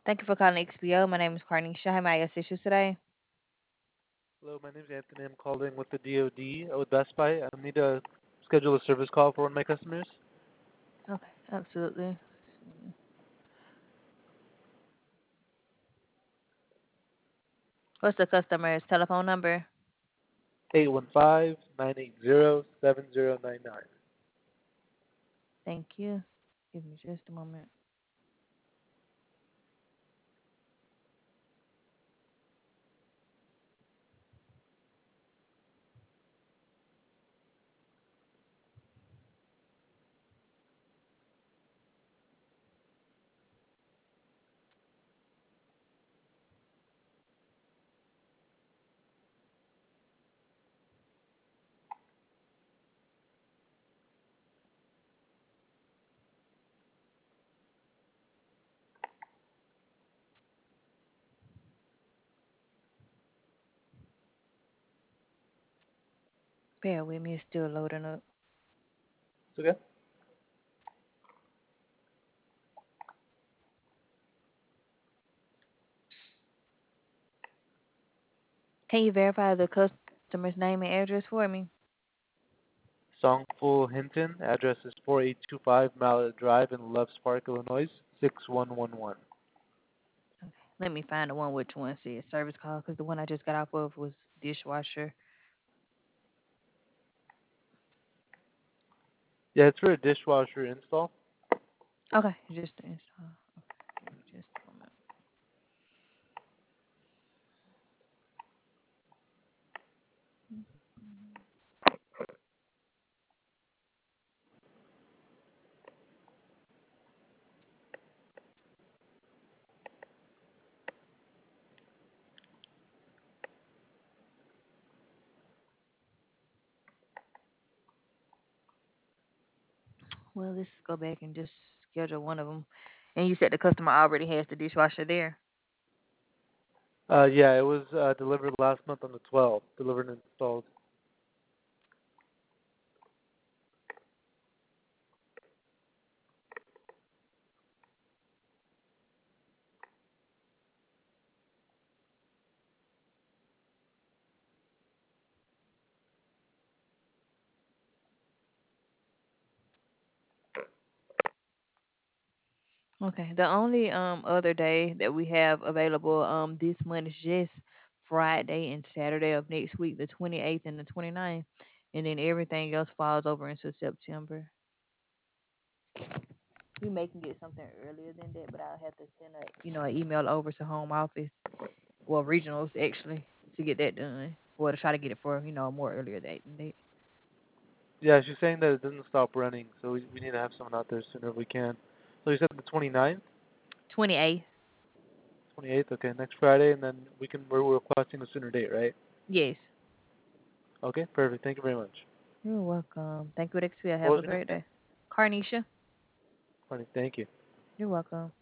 Thank you for calling XPO. My name is Carnisha. How may I assist you today? Hello, my name is Anthony. I'm calling with the DoD with Best Buy. I need to schedule a service call for one of my customers. Okay, absolutely. What's the customer's telephone number? 815-980-7099. Thank you. Give me just a moment. Bear with me. It's still loading up. It's okay? Can you verify the customer's name and address for me? Songful Hinton. Address is 4825 Mallet Drive in Loves Park, Illinois, 6111. Okay. Let me find the one which one says service call because the one I just got off of was dishwasher. Yeah, it's for a dishwasher install. Okay, just the install. Okay, give me just a moment. Well, let's go back and just schedule one of them. And you said the customer already has the dishwasher there. Yeah, it was delivered last month on the 12th. Delivered and installed. Okay. The only other day that we have available this month is just Friday and Saturday of next week, the 28th and the 29th. And then everything else falls over into September. We may can get something earlier than that, but I'll have to send an email over to home office, well, regionals actually, to get that done. Or to try to get it for, a more earlier date than that. Yeah, she's saying that it doesn't stop running, so we need to have someone out there sooner if we can. So you said the 29th? 28th. 28th? Okay, next Friday, and then we're requesting a sooner date, right? Yes. Okay, perfect. Thank you very much. You're welcome. Thank you, XP. What Have was a your name great again? day. Carnisha. Funny, thank you. You're welcome.